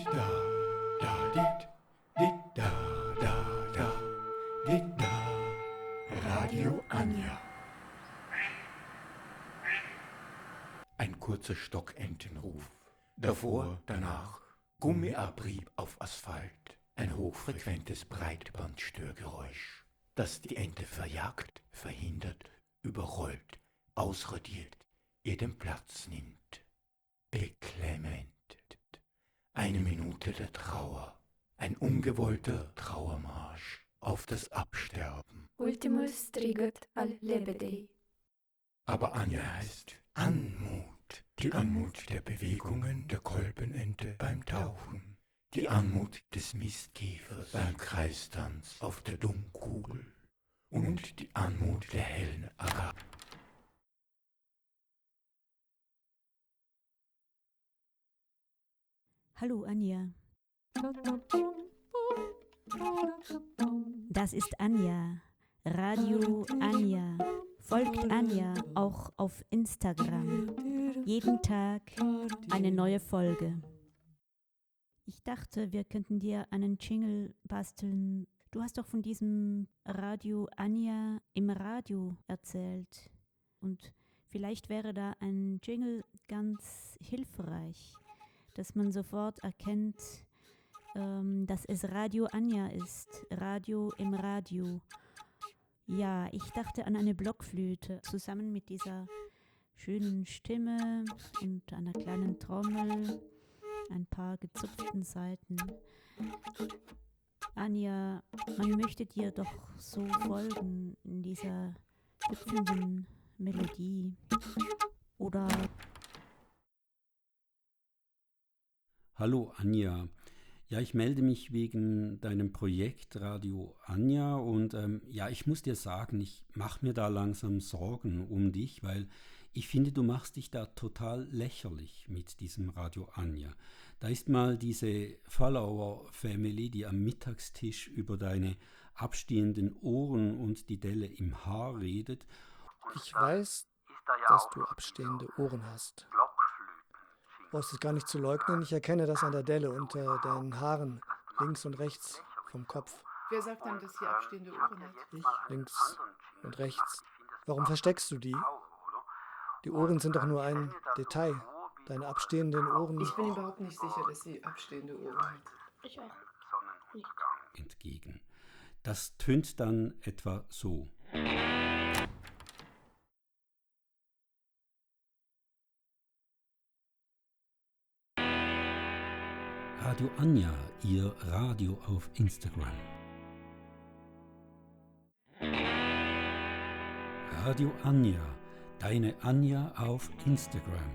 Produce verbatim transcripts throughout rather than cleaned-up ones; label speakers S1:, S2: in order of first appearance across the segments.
S1: dit da, da dit, dit da, da, da, dit da. Radio Anja. Ein kurzer Stockentenruf. Davor, danach, Gummiabrieb auf Asphalt. Ein hochfrequentes Breitbandstörgeräusch, das die Ente verjagt, verhindert, überrollt, ausradiert, ihr den Platz nimmt. Beklemmend. Eine Minute der Trauer. Ein ungewollter Trauermarsch auf das Absterben.
S2: Ultimus triget al lebedei.
S1: Aber Anja heißt Anmut. Die Anmut der Bewegungen der Kolbenente beim Tauchen. Die Anmut des Mistkäfers beim Kreistanz auf der Dummkugel. Und die Anmut der hellen Agape.
S3: Hallo Anja. Das ist Anja. Radio Anja. Folgt Anja auch auf Instagram. Jeden Tag eine neue Folge. Ich dachte, wir könnten dir einen Jingle basteln. Du hast doch von diesem Radio Anja im Radio erzählt. Und vielleicht wäre da ein Jingle ganz hilfreich, dass man sofort erkennt, ähm, dass es Radio Anja ist. Radio im Radio. Ja, ich dachte an eine Blockflöte, zusammen mit dieser schönen Stimme und einer kleinen Trommel, ein paar gezupften Saiten. Anja, man möchte dir doch so folgen in dieser hüpfenden Melodie. Oder...
S4: Hallo Anja, ja, ich melde mich wegen deinem Projekt Radio Anja und ähm, ja, ich muss dir sagen, ich mache mir da langsam Sorgen um dich, weil ich finde, du machst dich da total lächerlich mit diesem Radio Anja. Da ist mal diese Follower-Family, die am Mittagstisch über deine abstehenden Ohren und die Delle im Haar redet.
S5: Ich weiß, dass du abstehende Ohren hast. Du brauchst es gar nicht zu leugnen. Ich erkenne das an der Delle unter deinen Haaren, links und rechts vom Kopf.
S6: Wer sagt dann, dass sie abstehende Ohren hat?
S5: Ich, links und rechts. Warum versteckst du die? Die Ohren sind doch nur ein Detail. Deine abstehenden Ohren...
S6: Ich bin überhaupt nicht sicher, dass sie abstehende Ohren hat.
S2: Ich auch.
S4: Entgegen. Das tönt dann etwa so. Radio Anja, ihr Radio auf Instagram. Radio Anja, deine Anja auf Instagram.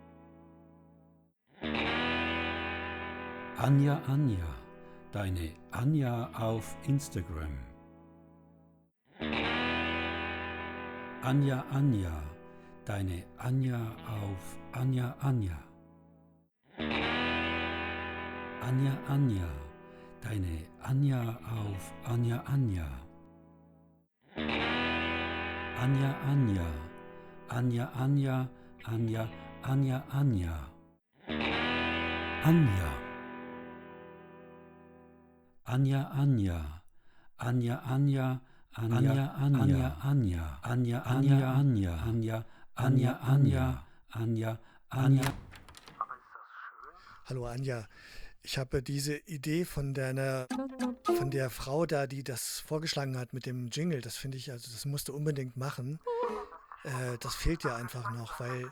S4: Anja Anja, deine Anja auf Instagram. Anja Anja, deine Anja auf Anja Anja. Anja Anja, deine Anja auf Anja Anja. Anja Anja, Anja Anja, Anja Anja Anja. Anja. Anja Anja, Anja Anja, Anja Anja, Anja, Anja Anja, Anja, Anja, Anja, Anja, Anja, Anja.
S5: Hallo Anja, ich habe diese Idee von deiner, von der Frau da, die das vorgeschlagen hat mit dem Jingle, das finde ich, also das musst du unbedingt machen. Äh, das fehlt dir einfach noch, weil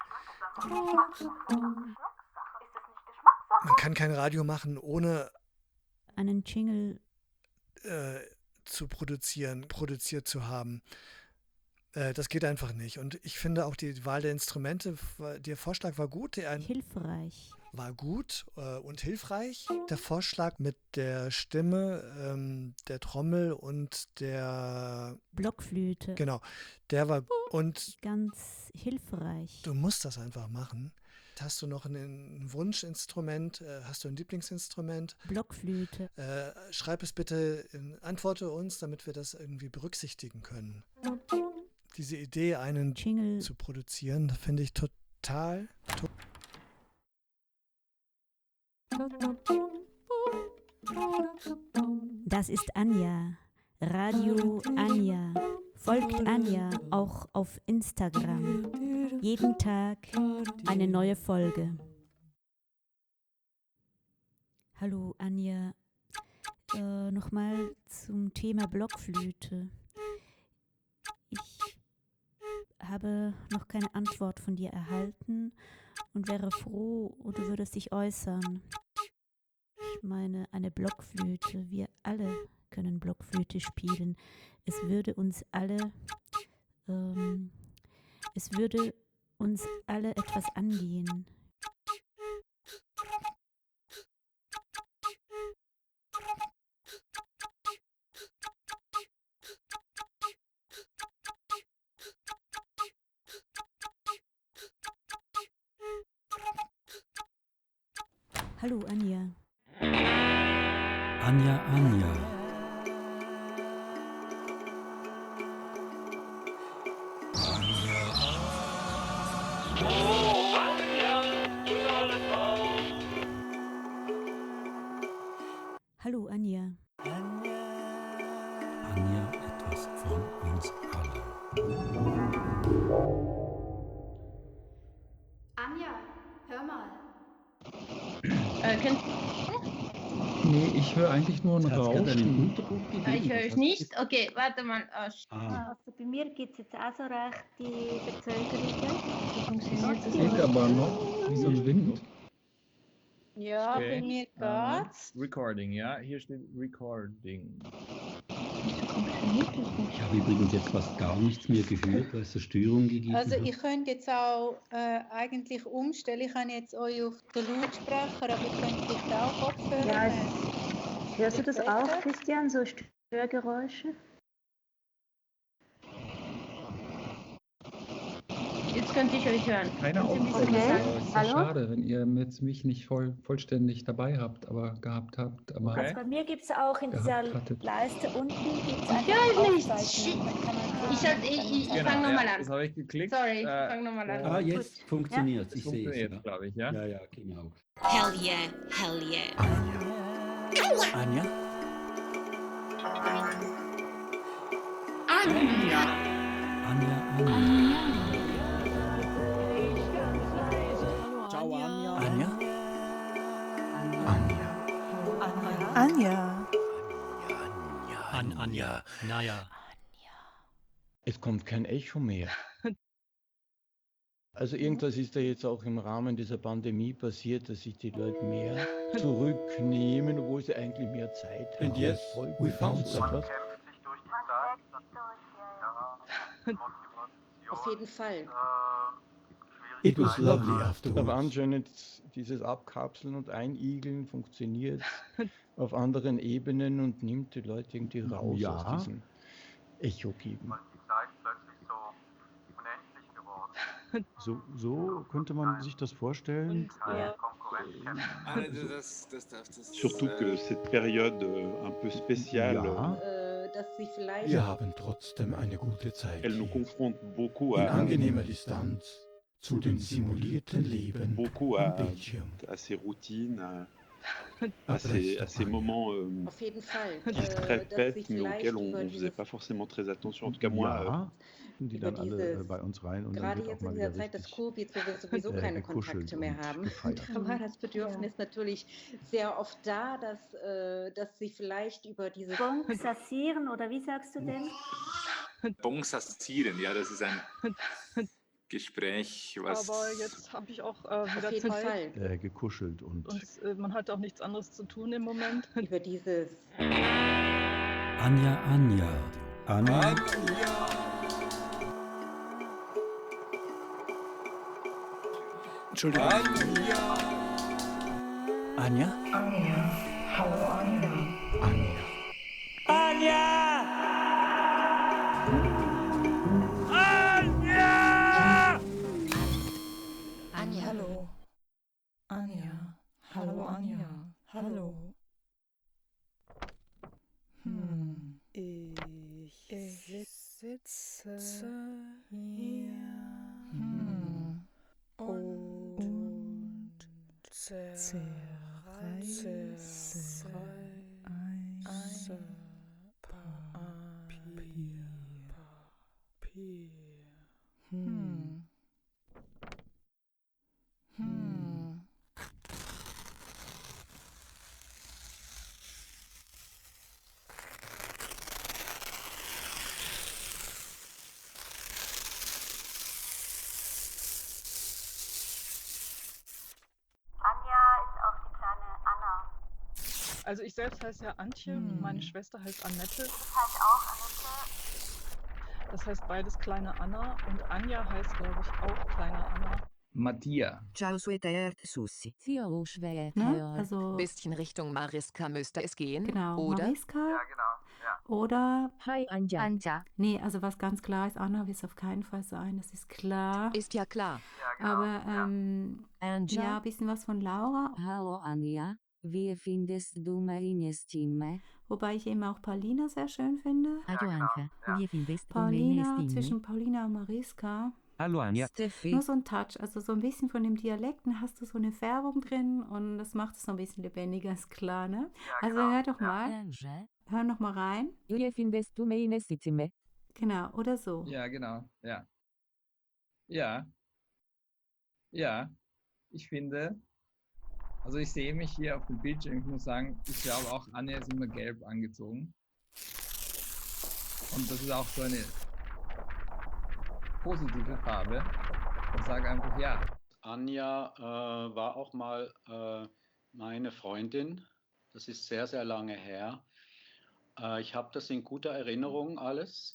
S5: man kann kein Radio machen, ohne
S3: einen Jingle
S5: äh, zu produzieren, produziert zu haben. Äh, das geht einfach nicht. Und ich finde auch die Wahl der Instrumente, der Vorschlag war gut. Der
S3: hilfreich.
S5: War gut äh, und hilfreich. Der Vorschlag mit der Stimme, ähm, der Trommel und der
S3: Blockflöte.
S5: Genau, der war und
S3: ganz hilfreich.
S5: Du musst das einfach machen. Hast du noch ein, ein Wunschinstrument? Äh, hast du ein Lieblingsinstrument?
S3: Blockflöte.
S5: Äh, schreib es bitte, in, antworte uns, damit wir das irgendwie berücksichtigen können. Diese Idee, einen
S3: Jingle
S5: zu produzieren, das finde ich total... To-
S3: Das ist Anja, Radio Anja. Folgt Anja auch auf Instagram. Jeden Tag eine neue Folge. Hallo Anja, äh, nochmal zum Thema Blockflöte. Ich habe noch keine Antwort von dir erhalten und wäre froh, du würdest dich äußern. Ich meine, eine Blockflöte, wir alle können Blockflöte spielen. Es würde uns alle, ähm, es würde uns alle etwas angehen. Hallo Anja.
S4: Anja, Anja.
S3: Hallo Anja.
S4: Anja, etwas von uns allen.
S2: Anja, hör mal.
S7: Äh, könnt,
S8: Nee, ich höre eigentlich nur ein
S9: Hat's gerade einen
S8: Rauschen.
S9: Unterbruch gegeben?
S7: ah, ich höre
S9: Was
S7: euch
S9: hat-
S7: nicht. Okay, warte mal. Oh, sch-
S9: Ah,
S10: Also bei mir gibt es jetzt auch so rechte Verzögerungen.
S7: wie funktioniert das?
S8: Geht aber noch wie so ein Wind.
S11: Ja,
S12: Okay.
S11: bei mir
S12: Ähm,
S11: geht's.
S12: Recording, ja, hier steht Recording.
S7: Wieso funktioniert das nicht?
S9: ich habe übrigens jetzt fast gar nichts mehr gehört, weil es eine Störung gegeben
S11: Also
S9: hat.
S11: ich könnte jetzt auch äh, eigentlich umstellen. Ich habe jetzt euch auf den Lautsprecher, aber ich könnte vielleicht auch Kopfhörer
S10: Ja,
S11: nehmen.
S10: Hörst du das
S11: Besser?
S10: auch, Christian, so Störgeräusche?
S7: Jetzt könnte ich euch hören.
S8: Keine
S7: Können Sie ein bisschen
S8: Aufnahme.
S7: was
S10: Okay.
S7: sagen?
S8: Es ist ja
S10: Hallo?
S8: schade, wenn ihr jetzt mich nicht voll, vollständig dabei habt, aber gehabt habt. Aber
S12: Okay.
S10: Also bei mir gibt es auch in dieser
S8: Gehabt hattet.
S10: Leiste unten gibt's
S7: Ich
S10: einfach
S7: höre nicht.
S10: Aufzeichnungen. Dann kann man
S7: Ich,
S10: klicken,
S7: hab- ich,
S10: dann
S7: ich, ich
S10: kann man-
S7: fange nochmal
S12: ja,
S7: an.
S12: das habe ich geklickt.
S7: Sorry, ich
S12: Äh,
S7: fange nochmal an.
S4: Ah, jetzt
S10: Gut.
S4: funktioniert es,
S12: das
S4: ich sehe es.
S12: funktioniert,
S4: Ja.
S12: glaube ich, ja.
S4: ja, ja, genau.
S13: Hell yeah, hell yeah.
S1: Anja.
S4: Anja?
S13: Anja.
S4: Anja, Anja.
S1: Ciao, Anja.
S4: Anja?
S1: Anja.
S14: Anja.
S1: An Anja.
S9: Naja.
S15: Es kommt kein Echo mehr. Also irgendwas ist da jetzt auch im Rahmen dieser Pandemie passiert, dass sich die Leute mehr zurücknehmen, obwohl sie eigentlich mehr Zeit haben.
S1: And yes, we found
S15: Ist das
S1: some.
S15: was?
S11: Auf jeden Fall.
S1: It was lovely
S15: Aber
S1: afterwards.
S15: anscheinend dieses Abkapseln und Einigeln funktioniert auf anderen Ebenen und nimmt die Leute irgendwie raus
S8: Ja.
S15: aus diesem Echo geben.
S8: So, so könnte man sich das vorstellen.
S11: Ja.
S16: Surtout que cette période euh, un peu spéciale,
S8: Ja.
S11: Äh, dass sie vielleicht.
S1: Wir haben trotzdem eine gute Zeit.
S16: elle nous
S1: hier.
S16: confronte beaucoup
S1: In
S16: à,
S1: angenehmer Distanz zu den simulierten Leben
S16: beaucoup
S1: am
S16: à,
S1: Bildschirm.
S16: à ces routines, à,
S1: Aber
S16: à ces, à
S1: das
S16: ces
S1: ist
S16: moments euh,
S11: Auf jeden Fall.
S16: qui se
S11: Äh, dass
S16: répètent,
S11: sie
S16: mais auxquels
S11: vielleicht
S16: on
S11: über
S16: ne faisait
S11: diese,
S16: pas forcément très attention. En tout cas, moi, euh,
S8: Ja, die
S11: über
S8: dann alle
S11: dieses-
S8: äh, bei uns rein und dann
S11: gerade
S8: wird auch
S11: jetzt
S8: mal
S11: in
S8: wieder
S11: dieser Zeit des
S8: richtig
S11: Covid, wo wir sowieso
S8: äh,
S11: keine
S8: gekuschelt
S11: Kontakte mehr
S8: und
S11: haben,
S8: gefeiert.
S11: da war das Bedürfnis natürlich sehr oft da, dass, äh, dass sie vielleicht über diese
S10: Bon sassieren, oder wie sagst du denn?
S17: Bon sassieren, ja, das ist ein Gespräch, was...
S18: Aber jetzt habe ich auch äh, wieder
S11: Auf jeden
S18: Zeit.
S11: Fall.
S8: äh, gekuschelt und
S18: Und äh, man hat auch nichts anderes zu tun im Moment.
S11: über dieses
S4: Anja, Anja. Anja?
S1: Entschuldigung. Anja?
S13: Anja. Hallo Anja.
S1: Anja.
S13: Anja. Hallo. Anja. Hallo Anja. Hallo. Hm.
S14: Ich,
S13: Ich
S14: sitze
S13: hier.
S14: hm.
S13: Und
S14: und zerreiße
S13: zerreiße
S18: Also ich selbst heiße ja Antje und meine Schwester heißt Annette.
S10: Ich heiße auch Annette.
S18: Das heißt beides kleine Anna und Anja heißt, glaube ich, auch kleine Anna.
S12: Mattia.
S19: Ciao Sweetheart Sussi.
S3: Ne? Also
S19: Bisschen Richtung Mariska müsste es gehen,
S3: genau,
S19: oder?
S3: Mariska.
S20: Ja, genau. Ja.
S3: Oder,
S19: Hi Anja.
S10: Anja.
S3: nee, also was ganz klar ist, Anna wird es auf keinen Fall sein, das ist klar.
S19: Ist ja klar.
S20: Ja, genau.
S3: Aber ähm,
S21: Anja.
S3: ja, ein bisschen was von Laura.
S21: Hallo Anja, wie findest du meine Stimme?
S3: Wobei ich eben auch Paulina sehr schön finde.
S21: Hallo Anja, wie findest du meine
S3: Paulina,
S21: Stimme?
S3: zwischen Paulina und Mariska.
S9: Hallo Anja.
S21: Steffi.
S3: Nur so ein Touch, also so ein bisschen von dem Dialekten hast du so eine Färbung drin und das macht es so ein bisschen lebendiger, ist klar, ne?
S20: Ja,
S3: Also
S20: genau.
S3: hör doch
S20: Ja.
S3: mal,
S21: Anja,
S3: hör noch mal rein.
S21: wie findest du meine Stimme?
S3: Genau, oder so.
S12: Ja, genau. Ja. Ja. Ja. Ich finde, also ich sehe mich hier auf dem Bildschirm. Ich muss sagen, ich glaube auch, Anja ist immer gelb angezogen. Und das ist auch so eine positive Farbe. Ich sage einfach ja.
S22: Anja äh, war auch mal äh, meine Freundin. Das ist sehr, sehr lange her. Äh, ich habe das in guter Erinnerung alles.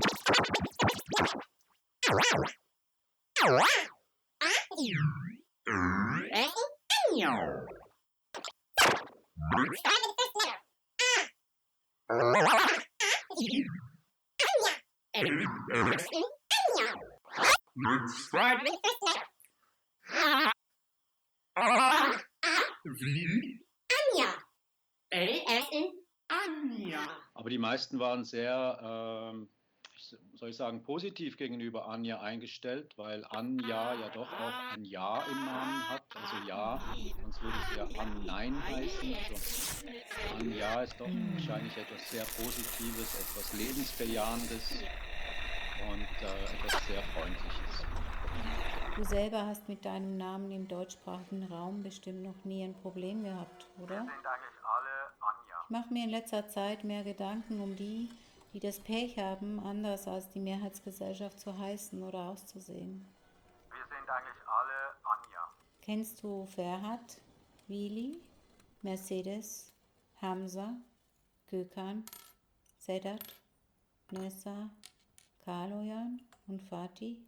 S22: Aber die meisten waren sehr, ähm, soll ich sagen, positiv gegenüber Anja eingestellt, weil Anja ja doch auch ein Ja im Namen hat. Also Ja, sonst würde es ja An-Nein heißen. Also Anja ist doch wahrscheinlich etwas sehr Positives, etwas Lebensbejahendes und äh, etwas sehr Freundliches.
S3: Du selber hast mit deinem Namen im deutschsprachigen Raum bestimmt noch nie ein Problem gehabt, oder?
S20: Wir sind eigentlich alle Anja.
S3: Ich mache mir in letzter Zeit mehr Gedanken um die, die das Pech haben, anders als die Mehrheitsgesellschaft zu heißen oder auszusehen.
S20: Wir sind eigentlich alle Anja.
S3: Kennst du Ferhat, Vili, Mercedes, Hamza, Gökhan, Sedat, Nessa, Kaloyan und Fatih?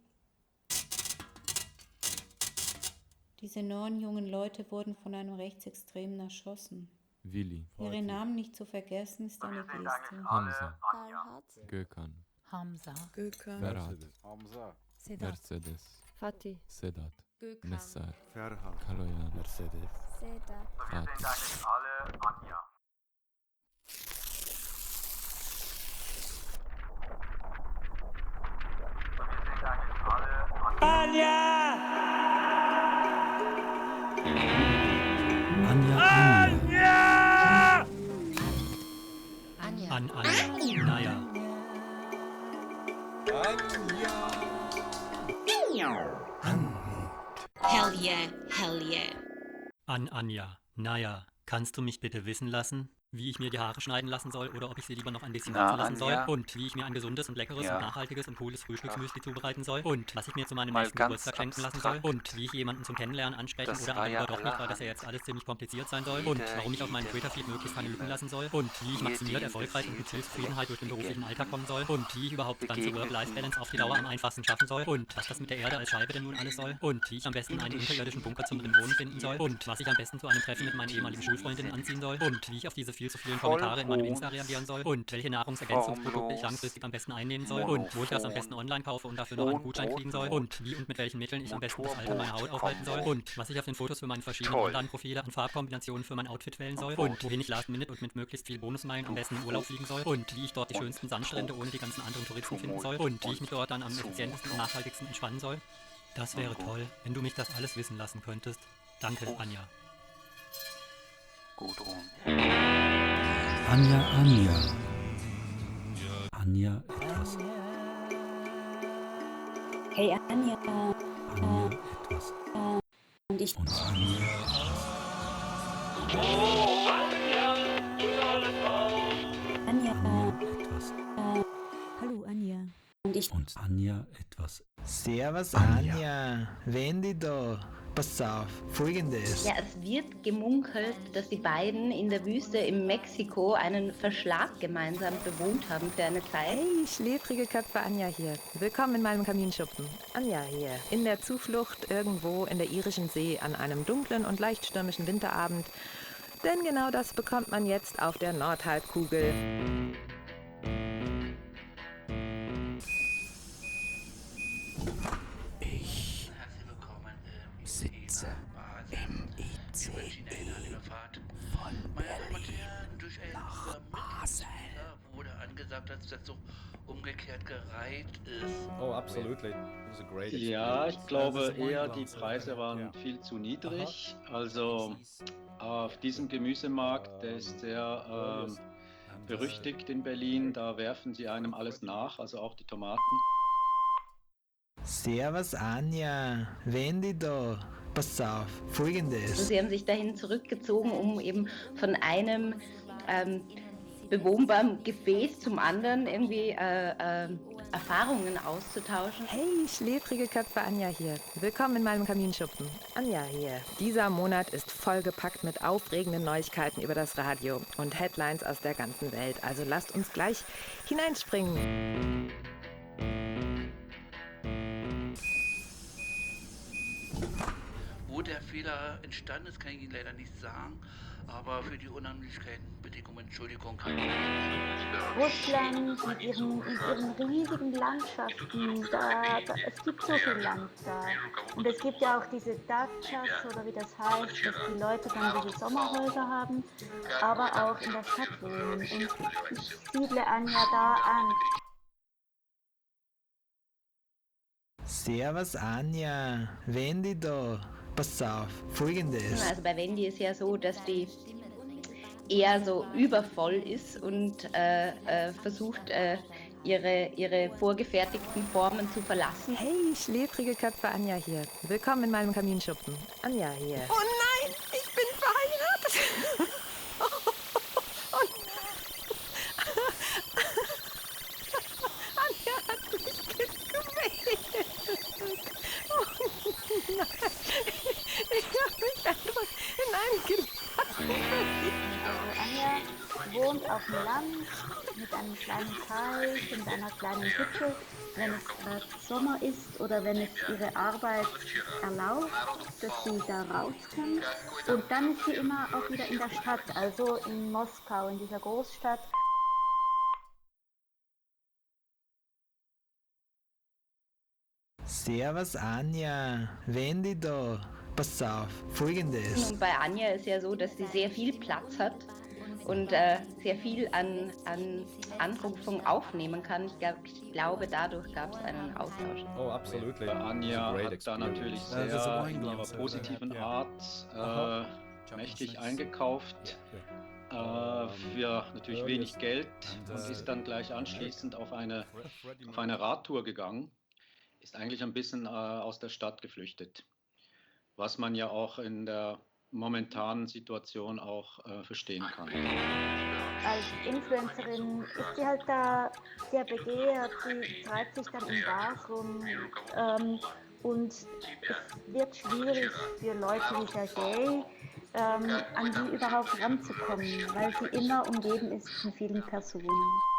S3: Diese neun jungen Leute wurden von einem Rechtsextremen erschossen.
S23: Willi,
S3: Ihre Namen nicht zu vergessen ist eine Geste.
S23: Hamza,
S10: Talhat.
S23: Gökhan,
S13: Hamza.
S23: Gökhan, Ferhat,
S13: Hamza.
S23: Mercedes,
S13: Fatih.
S23: Sedat,
S13: Gökhan.
S23: Nessar,
S13: Ferhat.
S23: Kaloyan, Mercedes,
S10: Sedat.
S20: Wir sind
S23: Fatih.
S20: eigentlich alle Anja. Wir sind eigentlich alle Anja.
S4: Anja, Anja.
S10: Anja.
S4: An Anja. Naja.
S24: Hell yeah, hell yeah.
S4: An Anja. Naja. Kannst du mich bitte wissen lassen, wie ich mir die Haare schneiden lassen soll oder ob ich sie lieber noch ein bisschen
S25: Na,
S4: wachsen lassen soll
S25: Anja?
S4: und wie ich mir ein gesundes und leckeres
S25: Ja.
S4: und nachhaltiges und cooles Frühstücksmüsli zubereiten soll und was ich mir zu meinem
S25: Mal
S4: nächsten
S25: ganz
S4: Geburtstag schenken lassen soll
S25: abstrakt.
S4: und wie ich jemanden zum Kennenlernen ansprechen
S25: Das
S4: oder
S25: war
S4: aber
S25: ja
S4: lieber doch nicht, weil das ja
S25: allerhand.
S4: jetzt alles ziemlich kompliziert sein soll und
S25: Jede,
S4: warum ich auf meinem
S25: jede
S4: Twitter-Feed möglichst keine Lücken
S25: Liebe.
S4: lassen soll und wie ich maximiert
S25: Jede
S4: erfolgreich und mit viel
S25: Liebe.
S4: Zufriedenheit durch den beruflichen Alltag kommen soll und wie ich überhaupt ganze
S25: Begegneten.
S4: Work-Life-Balance auf die Dauer am einfachsten schaffen soll und was das mit der Erde als Scheibe denn nun alles soll und wie ich am besten einen unterirdischen Bunker zum drin Wohnen finden soll und was ich am besten zu einem Treffen mit meinen ehemaligen Schulfreundinnen anziehen soll und wie ich auf diese viel zu vielen Kommentare in meinem Insta reagieren soll und welche Nahrungsergänzungsprodukte ich langfristig am besten einnehmen soll und wo ich das am besten online kaufe und dafür noch einen Gutschein kriegen soll und wie und mit welchen Mitteln ich am besten das Alter meiner Haut aufhalten soll und was ich auf den Fotos für meine verschiedenen
S25: Toll.
S4: Online-Profile an Farbkombinationen für mein Outfit wählen soll und wohin ich last minute und mit möglichst viel Bonusmeilen am besten in Urlaub fliegen soll und wie ich dort die schönsten Sandstrände ohne die ganzen anderen Touristen finden soll und wie ich mich dort dann am effizientesten und nachhaltigsten entspannen soll. Das wäre toll, wenn du mich das alles wissen lassen könntest. Danke, Anja.
S25: Gut rum.
S4: Anja, Anja. Anja etwas.
S3: Hey Anja.
S4: Anja etwas.
S3: Und ich.
S4: Und Anja.
S3: Anja.
S4: Etwas.
S3: Hallo Anja. Und ich.
S4: Und Anja etwas.
S26: Servus
S4: Anja.
S26: Anja, Wendy da.
S2: pass auf, folgendes.
S5: Ja, es wird gemunkelt, dass die beiden in der Wüste in Mexiko einen Verschlag gemeinsam bewohnt haben für eine Zeit.
S6: Hey, schläfrige Köpfe, Anja hier. Willkommen in meinem Kaminschuppen. Anja hier. In der Zuflucht irgendwo in der irischen See an einem dunklen und leicht stürmischen Winterabend. Denn genau das bekommt man jetzt auf der Nordhalbkugel.
S1: Ich sitze im I C E von Berlin nach Basel.
S7: Wurde angesagt, dass das so umgekehrt gereiht ist.
S22: Oh, absolutely. Ja, ich glaube eher, die Preise waren viel zu niedrig. Also auf diesem Gemüsemarkt, der ist sehr ähm, berüchtigt in Berlin, da werfen sie einem alles nach, also auch die Tomaten.
S2: Servus Anja, Wendy da. Pass auf, folgendes.
S5: Also sie haben sich dahin zurückgezogen, um eben von einem ähm, bewohnbaren Gefäß zum anderen irgendwie äh, äh, Erfahrungen auszutauschen.
S6: Hey, schläfrige Köpfe, Anja hier. Willkommen in meinem Kaminschuppen. Anja hier. Dieser Monat ist vollgepackt mit aufregenden Neuigkeiten über das Radio und Headlines aus der ganzen Welt. Also lasst uns gleich hineinspringen.
S7: Wo der Fehler entstanden ist, kann ich Ihnen leider nicht sagen. Aber für die Unannehmlichkeiten bitte ich um Entschuldigung.
S10: Russland mit ihren, mit ihren riesigen Landschaften, da, da, es gibt so viel Land da. Und es gibt ja auch diese Dachas oder wie das heißt, dass die Leute dann diese Sommerhäuser haben, aber auch in der Stadt wohnen. Und ich siedle Anja da an.
S2: Servus Anja, Wendy da. Pass auf, folgendes.
S5: Also bei Wendy ist ja so, dass die eher so übervoll ist und äh, äh, versucht, äh, ihre, ihre vorgefertigten Formen zu verlassen.
S6: Hey, schläfrige Köpfe, Anja hier. Willkommen in meinem Kaminschuppen. Anja hier.
S13: Oh nein, ich bin verheiratet. Oh
S6: Anja hat mich gequält. Oh nein. Ich habe mich einfach in einen Gedanken verliebt.
S10: Also Anja wohnt auf dem Land mit einem kleinen Teich und einer kleinen Hütte, wenn es gerade Sommer ist oder wenn es ihre Arbeit erlaubt, dass sie da rauskommt. Und dann ist sie immer auch wieder in der Stadt, also in Moskau, in dieser Großstadt.
S2: Servus Anja, Wendy da. Pass auf, folgendes.
S5: Und bei Anja ist ja so, dass sie sehr viel Platz hat und äh, sehr viel an, an Anrufung aufnehmen kann. Ich, glaub, ich glaube, dadurch gab es einen Austausch.
S22: Oh, absolut. Anja hat da natürlich sehr in ihrer positiven Art äh, mächtig eingekauft. Äh, für natürlich wenig Geld und ist dann gleich anschließend auf eine, auf eine Radtour gegangen. Ist eigentlich ein bisschen äh, aus der Stadt geflüchtet. Was man ja auch in der momentanen Situation auch äh, verstehen kann.
S10: Als Influencerin ist sie halt da sehr begehrt, sie treibt sich dann in Bars rum ähm, und es wird schwierig für Leute wie Sergei, ähm, an sie überhaupt ranzukommen, weil sie immer umgeben ist von vielen Personen.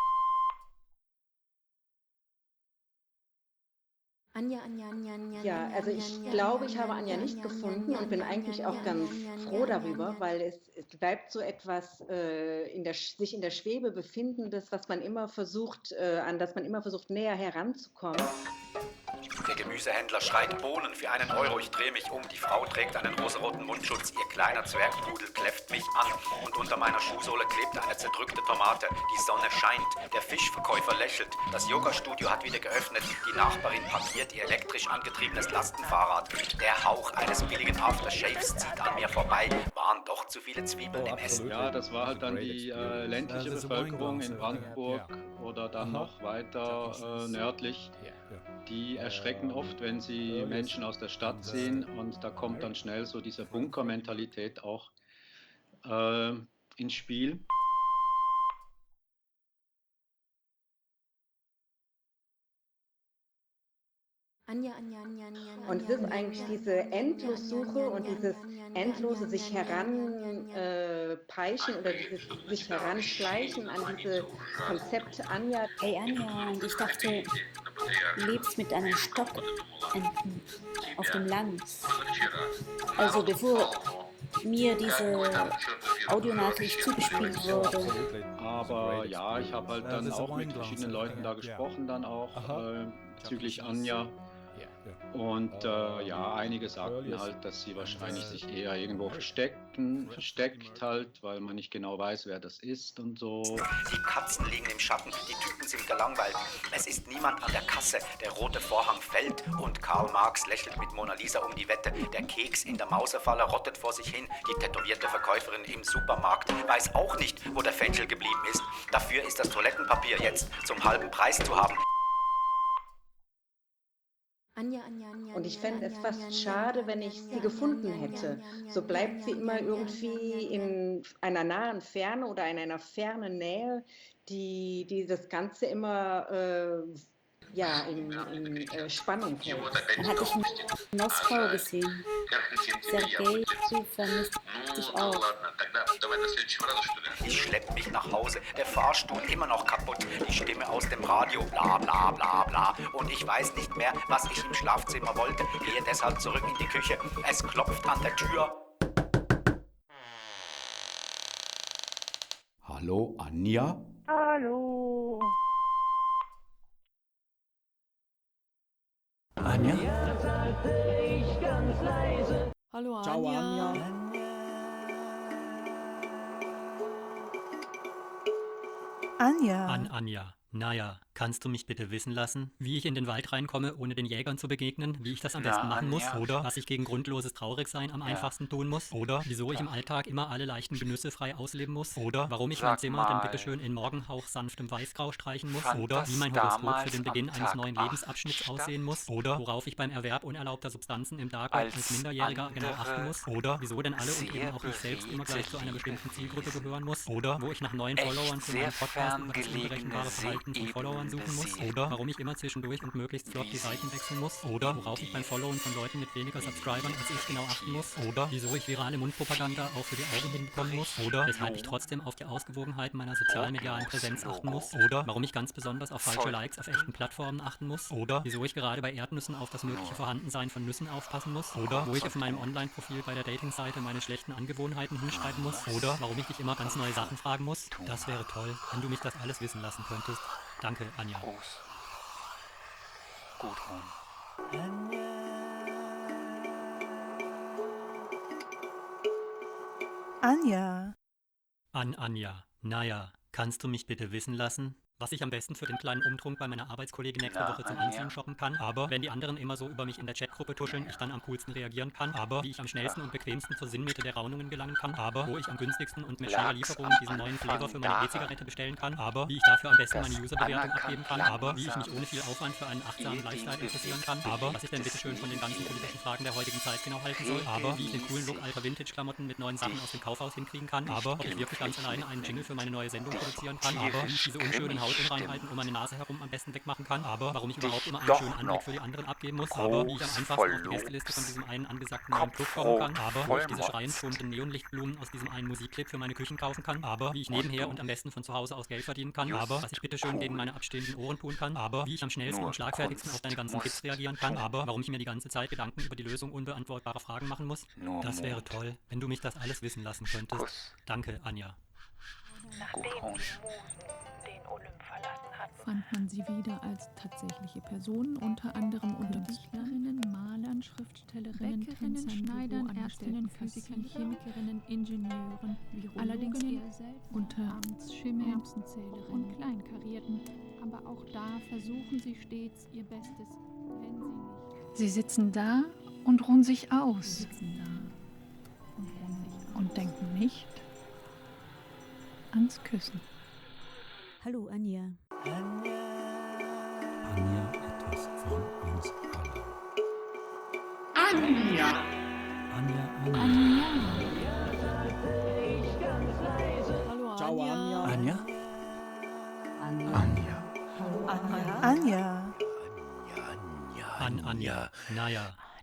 S25: Anja, Anja, Anja, Anja.
S26: Ja, also ich glaube, ich habe Anja nicht gefunden und bin eigentlich auch ganz froh darüber, weil es, es bleibt so etwas äh, in der, sich in der Schwebe befindendes, was man immer versucht, äh, an das man immer versucht, näher heranzukommen.
S27: Der Gemüsehändler schreit Bohnen für einen Euro. Ich drehe mich um. Die Frau trägt einen rosaroten Mundschutz. Ihr kleiner Zwergpudel kläfft mich an. Und unter meiner Schuhsohle klebt eine zerdrückte Tomate. Die Sonne scheint. Der Fischverkäufer lächelt. Das Yoga-Studio hat wieder geöffnet. Die Nachbarin parkiert ihr elektrisch angetriebenes Lastenfahrrad. Der Hauch eines billigen Aftershaves zieht an mir vorbei. Waren doch zu viele Zwiebeln im Essen.
S22: Ja, das war halt dann die äh, ländliche Bevölkerung in Brandenburg oder dann noch weiter äh, nördlich. Die erschrecken oft, wenn sie Menschen aus der Stadt sehen, und da kommt dann schnell so diese Bunkermentalität auch äh, ins Spiel.
S25: Anja, Anja, Anja, Anja.
S26: Und es ist eigentlich diese Endlossuche und dieses endlose sich heranpeischen äh, oder dieses sich heranschleichen an dieses Konzept Anja.
S3: Hey Anja, und ich dachte, du lebst mit einem Stockenten auf dem Land. Also bevor mir diese Audionachricht zugespielt wurde.
S22: Aber ja, ich habe halt dann auch mit verschiedenen Leuten da gesprochen, dann auch äh, bezüglich Anja. Und äh, ja, einige sagten halt, dass sie wahrscheinlich sich eher irgendwo versteckten, versteckt halt, weil man nicht genau weiß, wer das ist und so.
S27: Die Katzen liegen im Schatten, die Typen sind gelangweilt. Es ist niemand an der Kasse, der rote Vorhang fällt und Karl Marx lächelt mit Mona Lisa um die Wette. Der Keks in der Mausefalle rottet vor sich hin. Die tätowierte Verkäuferin im Supermarkt weiß auch nicht, wo der Fenchel geblieben ist. Dafür ist das Toilettenpapier jetzt zum halben Preis zu haben.
S26: Und ich fände es fast schade, wenn ich sie gefunden hätte. So bleibt sie immer irgendwie in einer nahen Ferne oder in einer fernen Nähe, die, die das Ganze immer äh, ja, in, in äh, Spannung hält.
S3: Dann hatte ich in Moskau gesehen. Sergei, du vermisst dich auch.
S27: Ich schlepp mich nach Hause, der Fahrstuhl immer noch kaputt, die Stimme aus dem Radio, bla bla bla bla. Und ich weiß nicht mehr, was ich im Schlafzimmer wollte, gehe deshalb zurück in die Küche. Es klopft an der Tür.
S1: Hallo, Anja?
S10: Hallo.
S1: Anja?
S8: Hallo,
S2: Ciao,
S8: Anja.
S2: Anja.
S11: Anja.
S14: An Anja. Naja, kannst du mich bitte wissen lassen, wie ich in den Wald reinkomme, ohne den Jägern zu begegnen, wie ich das am
S27: Na,
S14: besten machen muss,
S27: Anja.
S14: oder was ich gegen grundloses Traurigsein am
S27: Ja.
S14: einfachsten tun muss, oder wieso ich im Alltag immer alle leichten Genüsse frei ausleben muss, oder warum ich
S27: Sag
S14: mein Zimmer denn
S27: mal.
S14: bitteschön in Morgenhauch sanftem Weißgrau streichen muss,
S27: Fand
S14: oder
S27: das
S14: wie mein Horoskop für
S27: damals
S14: den Beginn
S27: am
S14: eines
S27: Tag
S14: neuen
S27: acht
S14: Lebensabschnitts
S27: statt?
S14: aussehen muss, oder worauf ich beim Erwerb unerlaubter Substanzen im Dark Web als,
S27: Als
S14: Minderjähriger genau
S27: andere
S14: achten muss, oder wieso denn alle und
S27: sehr
S14: eben auch ich selbst immer gleich zu einer bestimmten
S27: beredselige
S14: Zielgruppe gehören muss, oder wo ich nach neuen
S27: echt
S14: Followern für
S27: sehr
S14: meinen Podcast über das
S27: ferngelegene
S14: unberechenbare Verhalten von Followern suchen muss,
S27: Seeebene
S14: oder warum ich immer zwischendurch und möglichst flott die Seiten wechseln muss, oder worauf ich beim Followen von Leuten mit weniger Subscribern als ich genau achten muss, oder wieso ich virale Mundpropaganda auch für die Augen hinbekommen muss, oder weshalb ich trotzdem auf die Ausgewogenheit meiner sozialmedialen Präsenz achten muss, oder warum ich ganz besonders auf falsche Likes auf echten Plattformen achten muss, oder wieso ich gerade bei Erdnüssen auf das mögliche Vorhandensein von Nüssen aufpassen muss, oder wo ich auf meinem Online-Profil bei der Dating-Seite meine schlechten Angewohnheiten hinschreiben muss, oder warum ich dich immer ganz neue Sachen fragen muss. Das wäre toll, wenn du mich das alles wissen lassen könntest. Danke, Anja.
S27: Gudrun.
S11: Anja.
S14: An Anja. Naja, kannst du mich bitte wissen lassen, was ich am besten für den kleinen Umtrunk bei meiner Arbeitskollegin nächste
S27: Na,
S14: Woche zum
S27: Anja.
S14: Anziehen shoppen kann, aber wenn die anderen immer so über mich in der Chatgruppe tuscheln, ich dann am coolsten reagieren kann, aber wie ich am schnellsten und bequemsten zur Sinnmitte der Raunungen gelangen kann, aber wo ich am günstigsten und mit schneller Lieferung diesen neuen Flavor für meine E-Zigarette bestellen kann, aber wie ich dafür am besten meine Userbewertung abgeben kann, aber wie ich mich ohne viel Aufwand für einen achtsamen Lifestyle interessieren kann, aber was ich denn bitteschön von den ganzen politischen Fragen der heutigen Zeit genau halten soll, aber wie ich den coolen Look alter Vintage-Klamotten mit neuen Sachen aus dem Kaufhaus hinkriegen kann, aber ob ich wirklich ganz alleine einen Jingle für meine neue Sendung produzieren kann, aber wie ich diese unschönen Hautunreinheiten um meine Nase herum am besten wegmachen kann, aber warum ich überhaupt immer einen
S27: doch
S14: schönen Anblick
S27: noch
S14: für die anderen abgeben muss, aber wie ich am
S27: groß
S14: einfachsten auf die
S27: verlobt.
S14: Gästeliste von diesem einen angesagten neuen Club kommen kann, aber wo ich diese
S27: Vollmotz.
S14: schreiend tummenden Neonlichtblumen aus diesem einen Musikclip für meine Küchen kaufen kann, aber wie ich nebenher und am besten von zu Hause aus Geld verdienen kann,
S27: Just
S14: aber was ich bitteschön gegen meine abstehenden Ohren tun kann, aber wie ich am schnellsten
S27: Nur
S14: und schlagfertigsten auf deine ganzen
S27: Kunst
S14: Tipps reagieren kann, aber warum ich mir die ganze Zeit Gedanken über die Lösung unbeantwortbarer Fragen machen muss.
S27: Nur
S14: Das wäre
S27: Mut.
S14: toll, wenn du mich das alles wissen lassen könntest.
S27: Kuss.
S14: Danke, Anja.
S27: Gudrun.
S15: Fand man sie wieder als tatsächliche Personen, unter anderem unter Dichterinnen, Malern, Schriftstellerinnen, Bäckerinnen, Schneidern, Ärztinnen, Physikern, Chemikerinnen, Ingenieuren, allerdings eher selten unter Amtsschimmeln und Kleinkarierten. Aber auch da versuchen sie stets ihr Bestes, wenn sie nicht.
S16: Sie sitzen da und ruhen sich aus.
S15: Sie sitzen da und ruhen sich aus. Und denken nicht ans Küssen.
S3: Hallo Anja.
S4: Anja, etwas von uns allen.
S10: Anja.
S4: Anja, Anja.
S8: Hallo,
S2: Ciao, Anja.
S1: Anja?
S8: Anja.
S1: Anja.
S11: Anja.
S14: An Anja. Naja,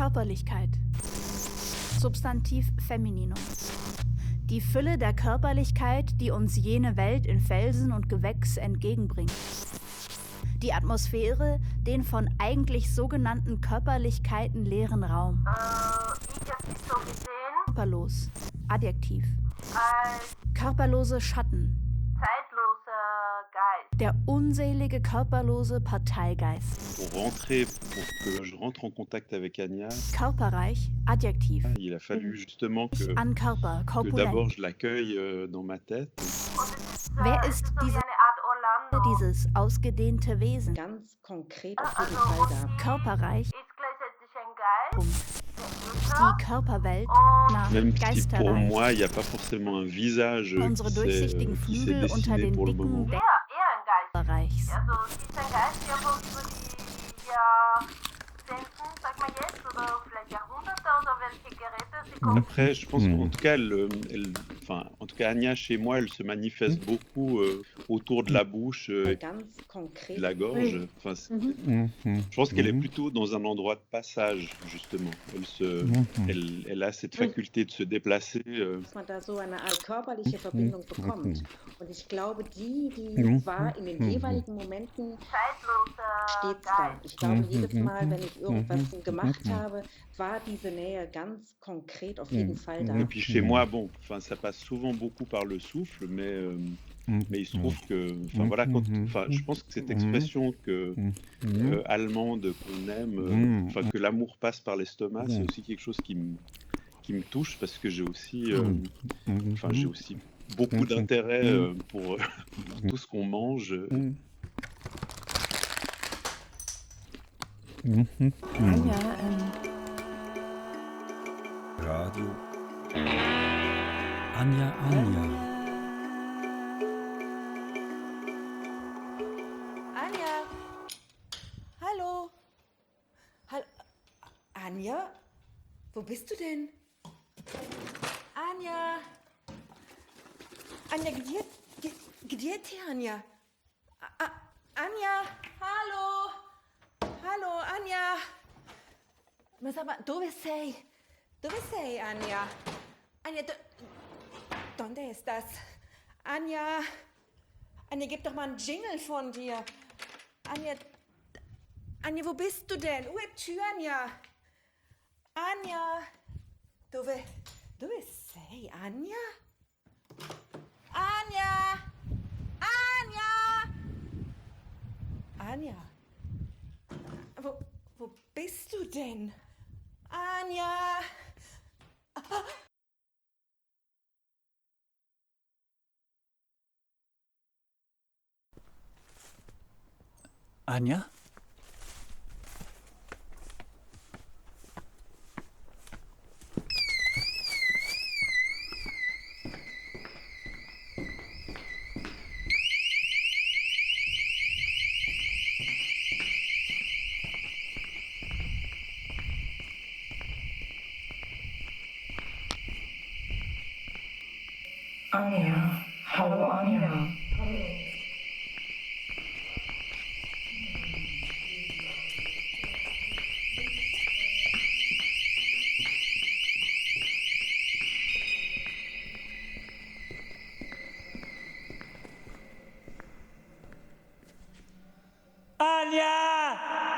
S9: Körperlichkeit. Substantiv Femininum. Die Fülle der Körperlichkeit, die uns jene Welt in Felsen und Gewächs entgegenbringt. Die Atmosphäre, den von eigentlich sogenannten Körperlichkeiten leeren Raum.
S12: Äh, ich hab dich so gesehen.
S9: Körperlos. Adjektiv.
S12: Als
S9: Körperlose Schatten.
S12: zeitloser Geist.
S9: Der unselige, körperlose Parteigeist.
S17: Pour rentrer, pour que je rentre en contact avec Anya,
S9: Körperreich. Adjektiv.
S17: il a fallu justement que,
S9: An Körper.
S17: que
S9: Korpulent.
S17: d'abord je l'accueille euh, dans ma tête.
S9: Wer ist diese, dieses ausgedehnte Wesen?
S26: Ganz konkret auf jeden Fall da.
S9: Körperreich.
S12: Ist gleichzeitig ein Geist.
S9: Die Körperwelt nach
S17: Même si pour
S9: Geisterreich.
S17: moi, il n'y a pas forcément un visage euh,
S9: Unsere
S17: qui s'est
S9: durchsichtigen
S17: euh, qui s'est
S9: Flügel unter
S17: dessiné
S9: den
S17: pour le
S9: dicken
S17: moment.
S9: Decken
S12: Ja, eher ein Geist.
S9: Bereichs.
S12: Also, sie ist ein Geist, der wohl über die Jahrzehnten, sag mal jetzt, oder vielleicht Jahrhunderte, oder welche Geräte sie kommt.
S17: Après, je pense Mm. qu'en tout cas, elle, elle- enfin, en tout cas, Anya chez moi, elle se manifeste beaucoup euh, autour de la bouche euh,
S26: Ganz konkret.
S17: de la gorge. Enfin, c'est- je pense qu'elle est plutôt dans un endroit de passage, justement. Elle, se, elle, elle a cette faculté de se déplacer. euh,
S26: Dass man da so eine Art körperliche Verbindung bekommt. Und ich glaube, die, die
S17: Mhm.
S26: war in den
S17: Mhm.
S26: jeweiligen Momenten
S12: Zeitloser
S26: stets da. Ich glaube,
S17: Mhm.
S26: jedes Mal, wenn ich irgendwas
S17: Mhm.
S26: gemacht
S17: Mhm.
S26: habe, war diese Nähe ganz konkret auf jeden Fall da.
S17: Et puis chez moi, bon, enfin, ça passe souvent beaucoup par le souffle, mais, euh, mais il se trouve que, enfin voilà, quand, enfin, je pense que cette expression que euh, allemande qu'on aime, euh, enfin que l'amour passe par l'estomac, c'est aussi quelque chose qui me qui me touche parce que j'ai aussi, euh, enfin j'ai aussi beaucoup d'intérêt euh, pour, euh, pour tout ce qu'on mange. euh.
S6: Anja, ähm,
S4: Radio. Anja, Anja.
S13: Anja! Hallo! Hall Anja? Wo bist du denn? Anja! Anja, где, где, где ты, Anja? A A Anja! Hallo! Hallo, Anja! Men sag mal, dove sei? Dove sei, Anja? Anja, do, ¿dónde estás? Anja! Anja, gib doch mal einen Jingle von dir. Anja, Anja, wo bist du denn? Où es-tu, Anja? Anja, dove, dove sei, Anja? Anja! Anja! Anja, wo, wo bist du denn? Anja! Ah.
S18: Anja?
S19: Anja, hallo Anja.
S18: Anja!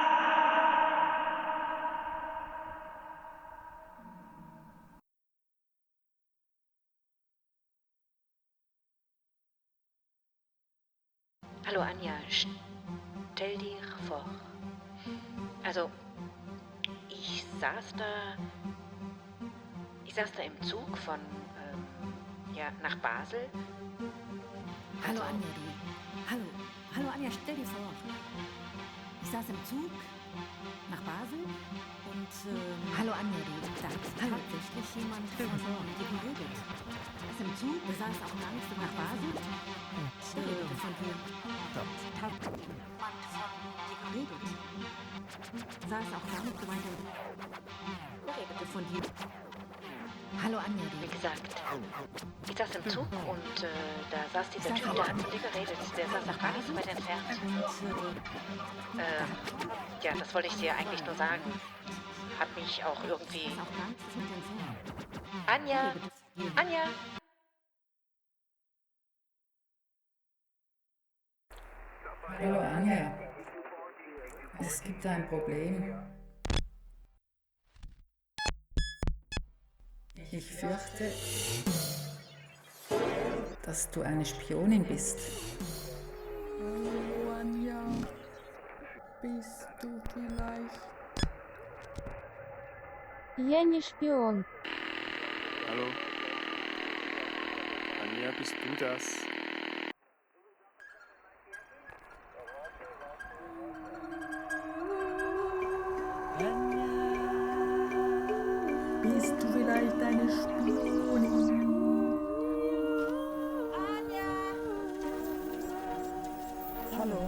S21: Hallo Anja, stell dir vor. Also, ich saß da, ich saß da im Zug von, ähm, ja, nach Basel.
S23: Hallo Anja, du. Hallo, hallo Anja, stell dir vor. Ich saß im Zug nach Basel und, ähm, hallo Anja, du. Da hat tatsächlich jemand von dir gerübelt. Ist im Zug, der saß auch gar nicht so nach Basel. Der redete von dir. Tat jemand von dir gerübelt. Saß auch gar nicht so weiter. Der redete von dir. Hallo Anja, du.
S21: Wie gesagt, ich saß im Zug und äh, da saß dieser Typ, der hat mit dir geredet. Der saß auch gar nicht so weit entfernt. Äh, ja, das wollte ich dir eigentlich nur sagen. hat mich auch irgendwie... Anja! Anja!
S5: Hallo Anja, es gibt ein Problem. Ich fürchte, dass du eine Spionin bist.
S8: Hallo Anja, bist du vielleicht...
S10: Я не шпион.
S7: Hallo? Anja, bist du das?
S8: Bist du vielleicht eine Spionin? Hallo.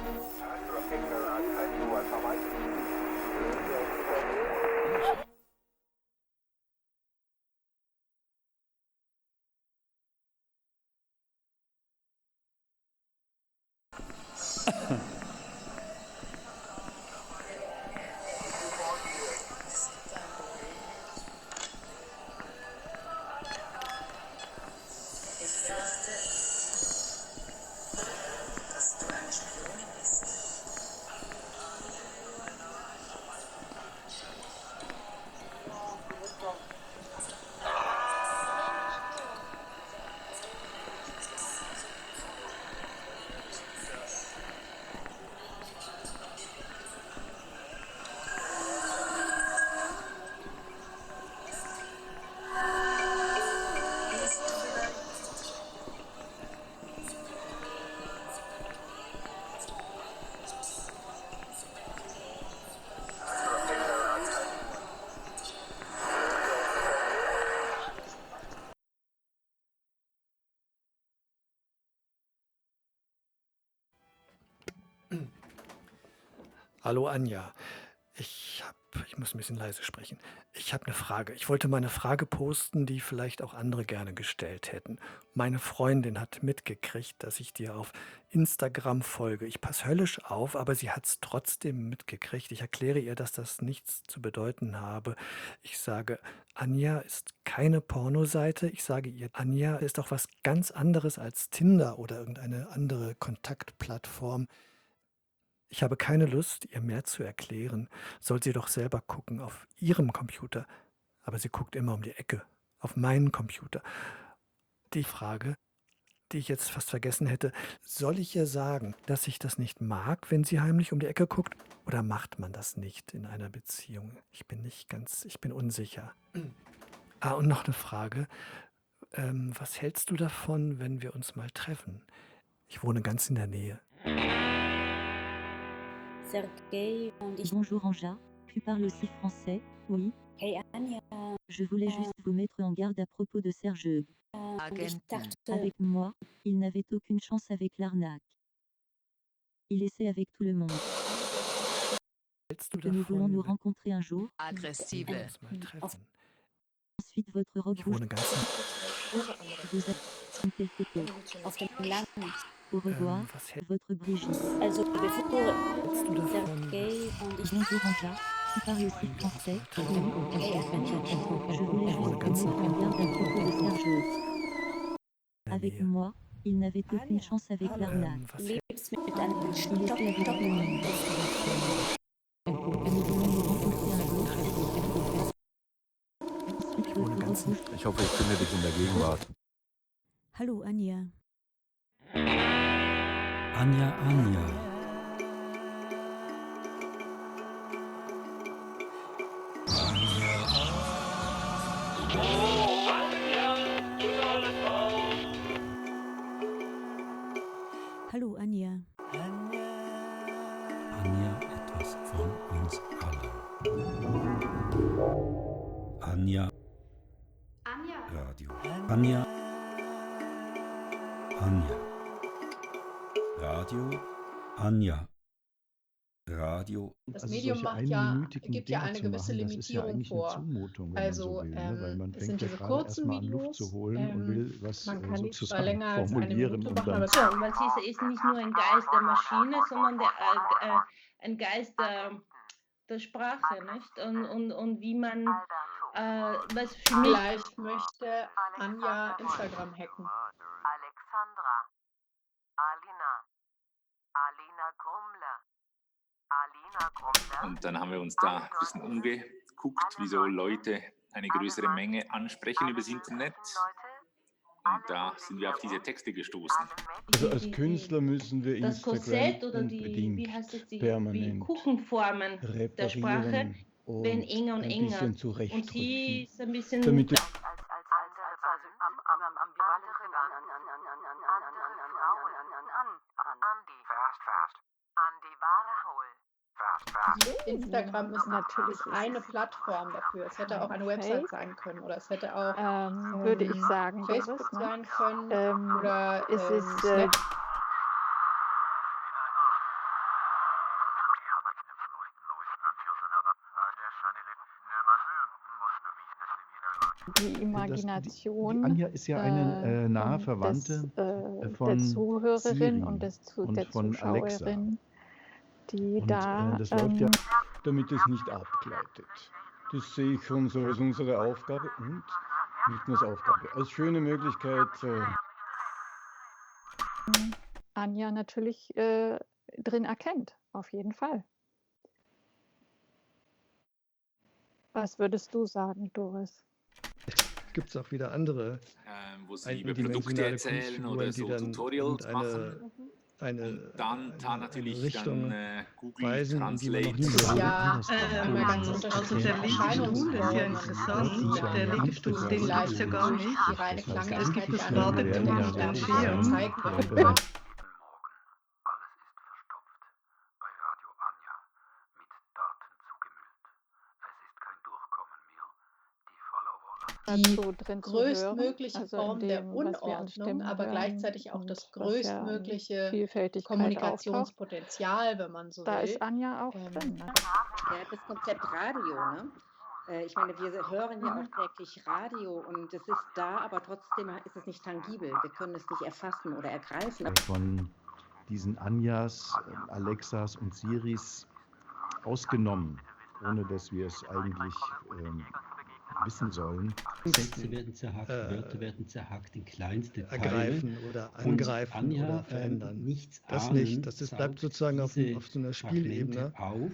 S20: Hallo Anja, ich hab, ich muss ein bisschen leise sprechen. Ich habe eine Frage. Ich wollte mal eine Frage posten, die vielleicht auch andere gerne gestellt hätten. Meine Freundin hat mitgekriegt, dass ich dir auf Instagram folge. Ich passe höllisch auf, aber sie hat es trotzdem mitgekriegt. Ich erkläre ihr, dass das nichts zu bedeuten habe. Ich sage, Anja ist keine Pornoseite. Ich sage ihr, Anja ist auch was ganz anderes als Tinder oder irgendeine andere Kontaktplattform. Ich habe keine Lust, ihr mehr zu erklären. Soll sie doch selber gucken auf ihrem Computer. Aber sie guckt immer um die Ecke, auf meinen Computer. Die Frage, die ich jetzt fast vergessen hätte, soll ich ihr sagen, dass ich das nicht mag, wenn sie heimlich um die Ecke guckt? Oder macht man das nicht in einer Beziehung? Ich bin nicht ganz, ich bin unsicher. Ah, und noch eine Frage. Ähm, was hältst du davon, wenn wir uns mal treffen? Ich wohne ganz in der Nähe.
S3: Sergei und ich...
S22: Bonjour Anja, tu parles aussi français? Oui.
S3: Hey Anja.
S22: Je voulais juste vous mettre en garde à propos de Serge. Avec moi, il n'avait aucune chance avec l'arnaque. Il essaie avec tout le monde.
S20: Du
S22: Nous voulons nous rencontrer un jour.
S24: Agressive.
S22: Ensuite, votre robe rouge. Vous avez une telle photo.
S3: Auf dem Land.
S22: Au revoir,
S20: ähm,
S22: votre Brigitte.
S3: Also bevor Sergei und ich...
S22: Bonjour Anja, tu parles aussi français? Je voulais juste vous mettre en garde à propos de Serge. Avec moi, il n'avait aucune chance avec l'arnaque.
S3: Lebst mit einem Stock,
S22: Stock.
S25: Ich hoffe, ich finde dich in der Gegenwart.
S3: Hallo Anja.
S4: Anja, Anja.
S3: Hallo Anja.
S4: Anja, etwas von uns allen. Anja.
S9: Anja.
S4: Radio. Anja. Anja. Radio. Anja. Radio.
S27: Das Medium macht ja, gibt ja eine gewisse Limitierung vor. Also ähm, es sind diese kurzen Videos, ähm, man kann nicht zwar länger als eine Minute machen, aber
S10: ja, weil sie ist nicht nur ein Geist der Maschine, sondern der, äh, ein Geist der,
S12: der Sprache, nicht? Und, und, und wie man, äh, was für mich...
S1: Vielleicht möchte Anja Instagram hacken.
S2: Alexandra, Alina, Alina Grummler, Alina Grummler.
S11: Und dann haben wir uns da ein bisschen umgeguckt, wie so Leute eine größere Menge ansprechen übers Internet. Und da sind wir auf diese Texte gestoßen.
S27: Also als Künstler müssen wir
S12: das
S27: Instagram
S12: Korsett oder die,
S27: unbedingt
S12: wie heißt das, die, die
S27: permanent
S12: Kuchenformen der Sprache
S27: und
S12: werden enger und
S27: ein
S12: enger.
S27: bisschen
S12: Und
S27: zurechtrücken,
S12: sie ist ein bisschen...
S27: damit es
S1: Instagram ist natürlich eine Plattform dafür. Es hätte auch eine Website sein können oder es hätte auch
S14: ähm,
S1: ähm,
S14: würde ich sagen,
S1: Facebook
S14: Doris, ne?
S1: sein können
S14: Ähm,
S1: oder
S14: es
S1: ähm,
S14: ist, äh,
S1: Snap.
S14: die Imagination
S27: die Anja ist ja eine äh, nahe
S14: des,
S27: Verwandte
S14: äh,
S27: von
S14: der Zuhörerin
S27: Siri
S14: und des, Zu-
S27: und
S14: der
S27: von Alexa.
S14: Zuschauerin, die
S27: Und
S14: da
S27: äh, das läuft ja,
S14: ähm,
S27: damit es nicht abgleitet. Das sehe ich schon so als unsere Aufgabe und nicht nur als Aufgabe, als schöne Möglichkeit. Äh,
S14: Anja natürlich äh, drin erkennt, auf jeden Fall. Was würdest du sagen, Doris?
S20: Gibt es auch wieder andere
S11: Ähm, wo sie über Produkte
S20: eindimensionale
S11: erzählen
S20: Kunstfiguren,
S11: oder
S20: die
S11: so
S20: dann
S11: Tutorials
S20: irgendeine-
S11: machen.
S20: eine,
S11: Und dann da natürlich
S20: Richtung
S11: dann äh, Google
S20: weisen, in die man noch nie
S11: Translate.
S1: Ja,
S27: äh,
S1: einmal ganz
S27: also
S1: unterschiedliche
S27: der
S1: Erscheinungsformen.
S27: Liegstuhl ist ja interessant. Der Liegstuhl, den
S1: Vielleicht
S27: gibt's ja gar
S1: durch
S27: nicht.
S1: die reine
S27: Das gibt
S1: Klanglichkeit
S27: es
S1: gar
S27: gerade
S1: nicht
S27: gar nicht auf dem Schirm.
S1: zeigen. Die
S14: dazu drin zu
S1: größtmögliche
S14: hören, also
S1: Form
S14: in
S1: der
S14: dem, was wir an
S1: Unordnung,
S14: Stimmen
S1: aber
S14: hören
S1: gleichzeitig auch
S14: und
S1: das
S14: was ja an
S1: größtmögliche
S14: Vielfältigkeit auftaucht.
S1: Kommunikationspotenzial, wenn man so
S14: Da
S1: will.
S14: ist Anja auch
S1: Ähm,
S14: drin. Ne?
S26: Ja, das Konzept Radio, ne? Äh, Ich meine, wir hören ja auch täglich Radio und es ist da, aber trotzdem ist es nicht tangibel. Wir können es nicht erfassen oder ergreifen.
S27: Von diesen Anjas, äh, Alexas und Siris ausgenommen, ohne dass wir es eigentlich ähm, wissen sollen.
S4: Sätze werden zerhackt,
S20: äh,
S4: Wörter werden zerhackt in kleinste Teile.
S20: ergreifen oder
S4: Und
S20: angreifen
S4: Anja,
S20: oder
S4: ähm,
S20: verändern.
S4: nichts
S20: Das
S4: ahnend,
S20: nicht. Das ist, bleibt
S4: saugt
S20: sozusagen auf,
S4: diese
S20: auf so einer
S4: Fragmente
S20: Spielebene.
S4: auf.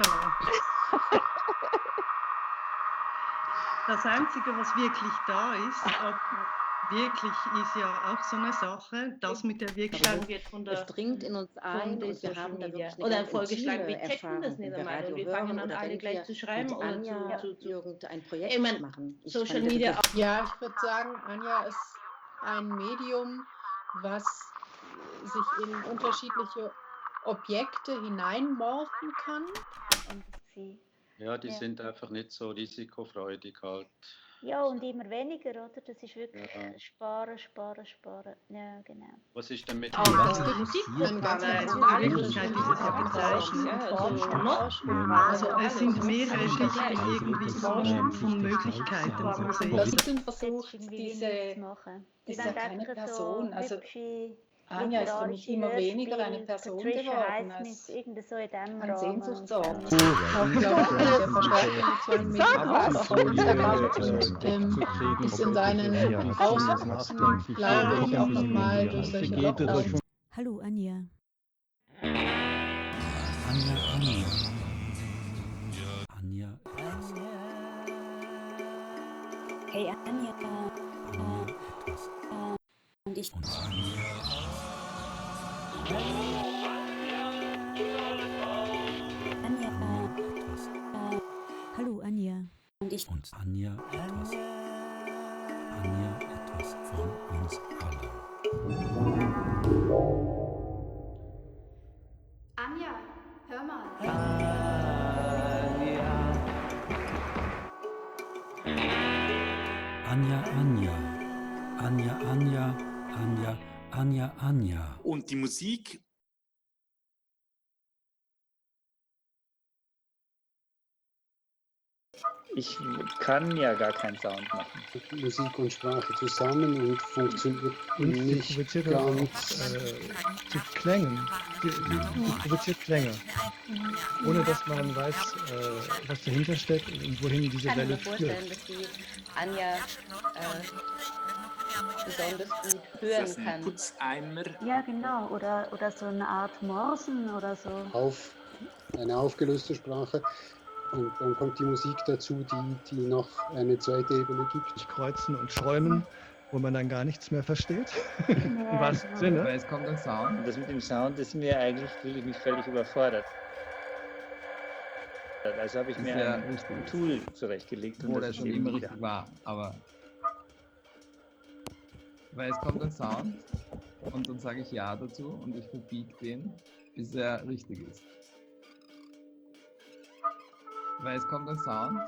S15: Das Einzige, was wirklich da ist, auch wirklich ist ja auch so eine Sache, das mit der Wirklichkeit.
S26: Aber
S12: wird von
S26: es
S12: der,
S26: dringt in uns ein
S12: von den
S26: und wir
S12: Social
S26: haben da
S12: Media.
S26: wirklich eine
S12: Oder
S26: ganz
S12: vorgeschlagen,
S26: intime
S12: wir checken das
S26: Erfahrung,
S12: nicht
S26: wenn wir
S12: einmal und
S26: Radio
S12: wir
S26: hören
S12: fangen an,
S26: oder
S12: alle
S26: wenn
S12: gleich
S26: wir
S12: zu schreiben
S26: mit
S12: oder
S26: Anja
S12: zu, zu, zu
S26: irgendein Projekt
S12: Ich mein,
S26: machen. Ich
S12: Social
S26: fand,
S12: Media
S26: das-
S1: Ja, ich würde sagen, Anja ist ein Medium, was sich in unterschiedliche Objekte hineinmorphen kann.
S16: Ja, die
S10: Ja.
S16: sind einfach nicht so risikofreudig halt.
S10: Ja, und immer weniger, oder? Das ist wirklich
S16: Ja.
S10: sparen, sparen, sparen. Ja, genau.
S16: Was ist denn mit
S15: Also,
S16: was
S15: die Musik
S1: Dann ganz
S15: in
S1: ganz
S15: Wirklichkeit ist es ja bezeichnet.
S12: Ja, also noch.
S15: Also es sind mehrere irgendwie Formen von Möglichkeiten, so sehe
S1: Das
S15: ich
S1: ist
S15: das.
S1: ein Versuch, diese,
S10: machen.
S1: das ist
S10: Die
S1: ja
S10: werden
S1: keine
S10: extra
S1: Person.
S10: so
S1: Also
S10: hübsche
S1: Anja ist für mich
S10: literarische
S1: immer weniger eine
S10: Hörspiele,
S1: Person
S10: Patricia
S1: geworden
S10: Highsmith,
S1: als
S10: irgend so in dem
S1: ein
S10: Rahmen.
S1: Sehnsuchtsort.
S10: Und
S1: Ich glaube, der verstärkte sozialen Medienaufbau auf Instagram ähm, ist in seinen Auswüchsen, glaube ich, auch nochmal durch solche Lockdowns.
S3: Hallo Anja.
S4: Anja, Anja. Anja.
S3: Hey Anja. Äh, äh, und ich.
S4: Und Anja.
S3: Anja. Äh, äh, hallo Anja. Und ich.
S4: Und Anja etwas. Anja etwas von uns allen.
S9: Anja, hör mal.
S4: Anja, Anja. Anja, Anja. Anja, Anja, Anja.
S11: Und die Musik
S6: Ich kann ja gar keinen Sound machen.
S27: Musik und Sprache zusammen und funktioniert und nicht
S20: provoziert
S27: ganz.
S20: Äh, zu Klängen. Die, die, die provoziert Klänge. Ohne dass man weiß, äh, was dahinter steckt und wohin diese Welle führt.
S13: Ich kann mir vorstellen, dass die Anja äh, besonders gut hören
S11: ist das ein
S13: kann.
S11: Putzeimer?
S10: Ja, genau. Oder, oder so eine Art Morsen oder so.
S27: Auf eine aufgelöste Sprache. Und dann kommt die Musik dazu, die, die noch eine zweite Ebene gibt.
S20: Kreuzen und schäumen, wo man dann gar nichts mehr versteht. Im wahrsten Sinne.
S6: Aber es kommt ein Sound. Und das mit dem Sound ist mir eigentlich, fühle ich mich völlig überfordert. Also habe ich mir
S17: ja
S6: ein
S17: richtig.
S6: Tool zurechtgelegt.
S17: Wo das schon immer richtig war, aber weil es kommt ein Sound und dann sage ich Ja dazu und ich verbiege den, bis er richtig ist. Weil es kommt ein Sound.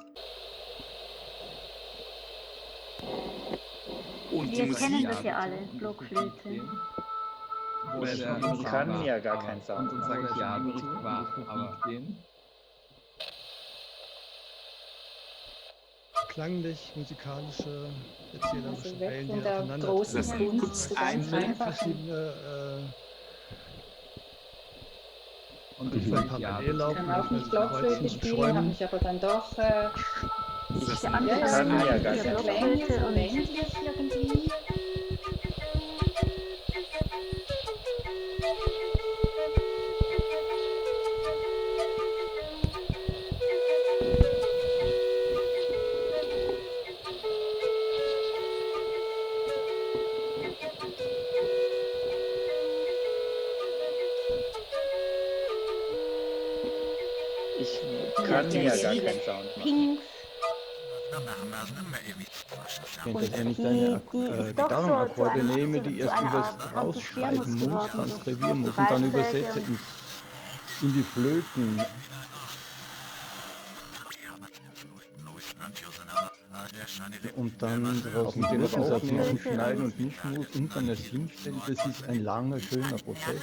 S11: Und
S10: Wir kennen das ja alle, Blockflöte.
S6: Wo ich
S17: der
S6: kann
S17: war,
S6: ja gar
S17: aber-
S6: keinen Sound.
S17: Und dann sage ich Ja immer dazu richtig war, und ich aber verbiege den.
S20: Klanglich, musikalische, erzählerische
S10: Also weg
S20: Wellen,
S10: von
S20: die
S10: der
S20: aufeinander
S10: großen
S11: Das ist ein
S10: Kunst,
S11: Putzeimer.
S10: ganz einfach.
S20: verschiedene
S17: Und
S20: äh,
S17: dann
S20: von
S17: sage ich Ja
S20: Parallel
S17: dazu.
S20: laufen,
S10: Ich kann auch nicht
S20: kreuzen
S10: Blockflöte
S20: und
S10: spielen,
S20: schäumen.
S10: habe mich aber dann doch äh,
S11: Ich
S10: ja,
S11: kann
S10: ja,
S6: ja gar
S10: ja,
S6: keinen
S10: Blockflöte
S6: Sound.
S10: und ländlich irgendwie.
S6: Ich kann ja gar keinen Sound machen.
S10: Pings.
S27: Wenn
S10: Und
S27: ich wenn ich
S10: die-
S27: deine Ak-
S10: die
S27: äh,
S10: ist doch so
S27: Gitarrenakkorde
S10: zu einem-
S27: nehme,
S10: zu-
S27: die
S10: zu
S27: erst
S10: einer
S27: übers
S10: Art
S27: Rausschreiben
S10: Amphithymus
S27: muss,
S10: geworden, so
S27: transkribieren muss und dann
S10: Weiße,
S27: übersetze
S10: der-
S27: ins, in die Flöten. Und dann draußen den aufnehmen, schneiden und mischen muss und dann das hinstellen. Das ist ein langer, schöner Prozess.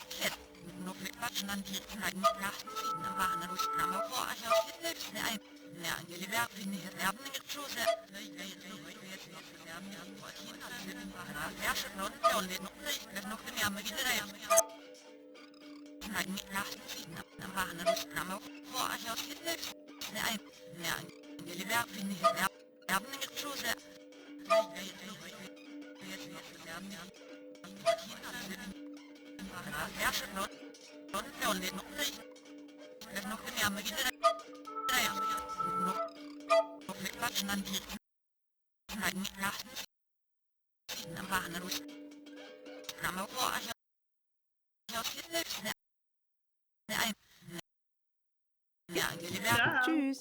S9: Tschüss.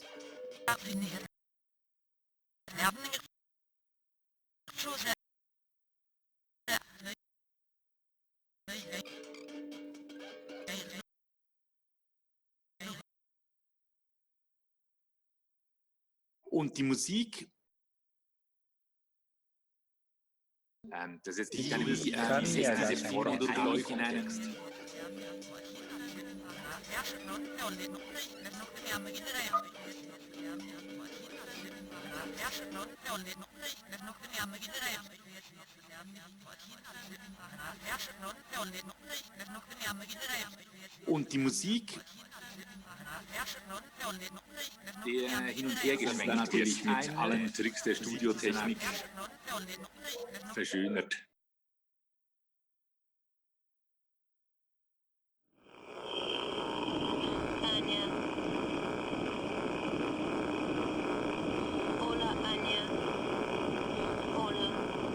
S11: Und die Musik, ähm, das ist jetzt nicht eine Musik, ähm,
S6: kann
S11: ist
S6: ja
S11: diese
S6: gar
S11: Form
S6: keinen
S11: oder
S6: Sound
S11: läuft in einem Und die Musik, der hin und her geschwenkt natürlich mit allen Tricks der Studiotechnik verschönert.
S18: Hola, Anya. Hola.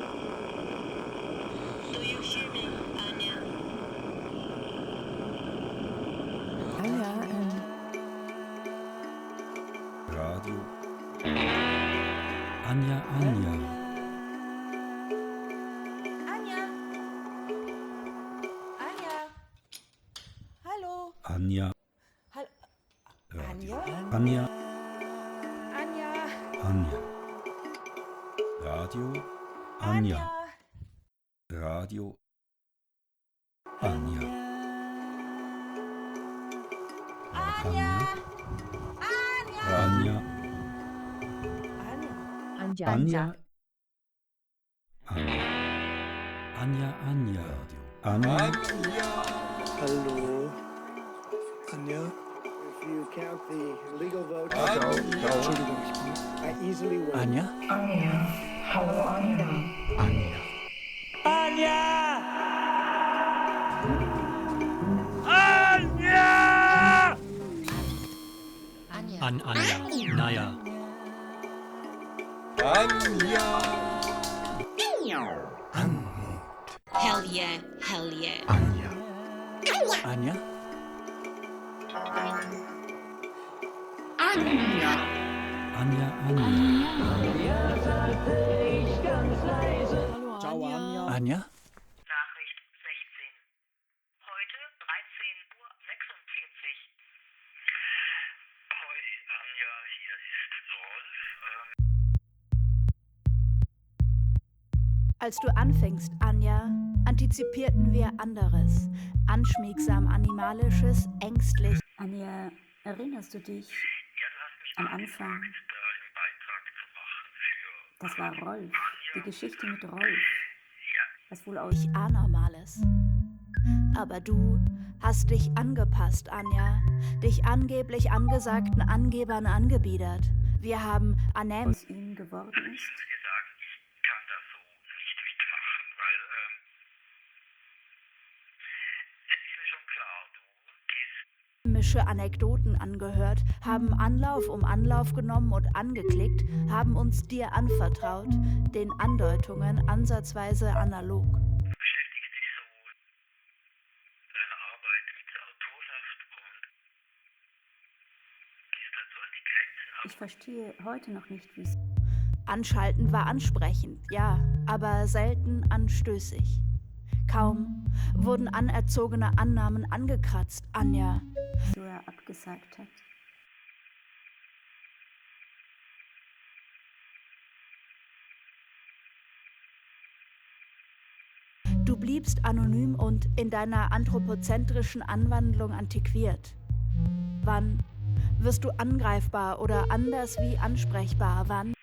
S18: Do you hear me, Anya?
S8: Anja, ähm,
S4: Radio Anja Anja.
S9: Anja! Anja! Hallo!
S4: Anja.
S9: Hall
S4: Radio.
S9: Anja?
S4: Anja.
S9: Anja!
S4: Anja. Radio Anja. Radio Anja.
S9: Anja!
S4: Anja. Anja. Anja. Anja, Anja. Anja.
S5: Anja.
S20: Hallo. Anja.
S5: Anja.
S20: Entschuldigung, ich bin... Anja?
S5: Anja. Hallo Anja.
S20: Anja.
S5: Anja! Anja!
S20: An Anja. Naja.
S5: Anja!
S18: Hell yeah, hell yeah.
S20: Anja. Anja?
S5: Anja!
S4: Anja, Anja.
S5: Anja, sagte ich ganz leise.
S20: Ciao, Anja. Anja?
S12: Nachricht sechzehn. Heute dreizehn Uhr sechsundvierzig.
S7: Hoi, Anja, hier ist Rolf. Ähm
S9: Als du anfingst, Anja, antizipierten wir anderes. Anschmiegsam Animalisches, ängstlich.
S3: Anja, erinnerst du dich am Anfang? Das war Rolf, die Geschichte mit Rolf. Was wohl aus
S9: Anormales. Aber du hast dich angepasst, Anja. Dich angeblich angesagten Angebern angebiedert. Wir haben Anem
S3: aus ihm geworden ist.
S9: Mische Anekdoten angehört, haben Anlauf um Anlauf genommen und angeklickt, haben uns dir anvertraut, den Andeutungen ansatzweise analog.
S7: Du beschäftigst dich so mit deiner Arbeit mit der Autorschaft und gehst halt so an die Grenzen ab.
S3: Ich verstehe heute noch nicht, wie es...
S9: Anschalten war ansprechend, ja, aber selten anstößig. Kaum wurden anerzogene Annahmen angekratzt, Anja.
S3: So er abgesagt hat.
S9: Du bliebst anonym und in deiner anthropozentrischen Anwandlung antiquiert. Wann wirst du angreifbar oder anders wie ansprechbar? Wann?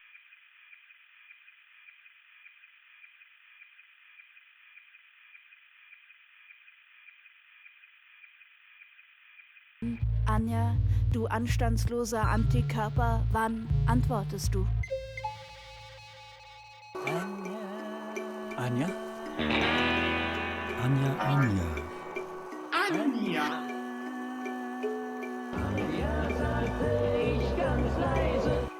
S9: Anja, du anstandsloser Antikörper, wann antwortest du?
S20: Anja?
S4: Anja, Anja.
S5: Anja! Anja, sagte ich ganz leise.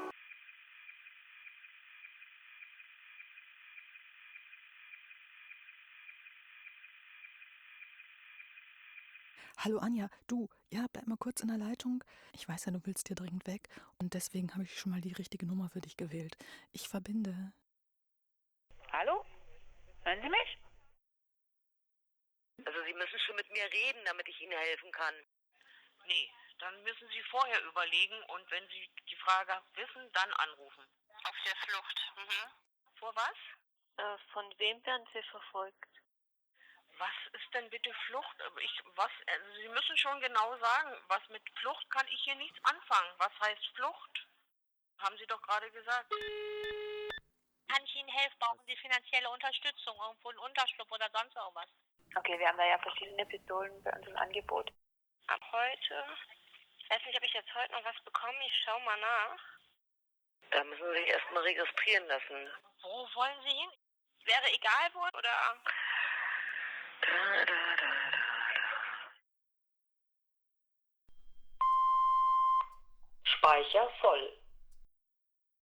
S8: Hallo Anja, du, ja, bleib mal kurz in der Leitung. Ich weiß ja, du willst hier dringend weg und deswegen habe ich schon mal die richtige Nummer für dich gewählt. Ich verbinde.
S12: Hallo? Hören Sie mich?
S18: Also Sie müssen schon mit mir reden, damit ich Ihnen helfen kann.
S12: Nee, dann müssen Sie vorher überlegen und wenn Sie die Frage wissen, dann anrufen.
S18: Auf der Flucht. Mhm.
S12: Vor was?
S18: Äh, von wem werden Sie verfolgt?
S12: Was ist denn bitte Flucht? Ich, was, also Sie müssen schon genau sagen, was mit Flucht kann ich hier nichts anfangen. Was heißt Flucht? Haben Sie doch gerade gesagt.
S18: Kann ich Ihnen helfen? Brauchen Sie finanzielle Unterstützung, irgendwo einen Unterschlupf oder sonst irgendwas? Okay, wir haben da ja verschiedene Pistolen bei uns im Angebot. Ab heute, ich weiß nicht, ob ich jetzt heute noch was bekomme, ich schau mal nach. Da müssen Sie sich erstmal registrieren lassen.
S12: Wo wollen Sie hin? Wäre egal wo, oder?
S18: Da, da, da, da, da.
S12: Speicher voll.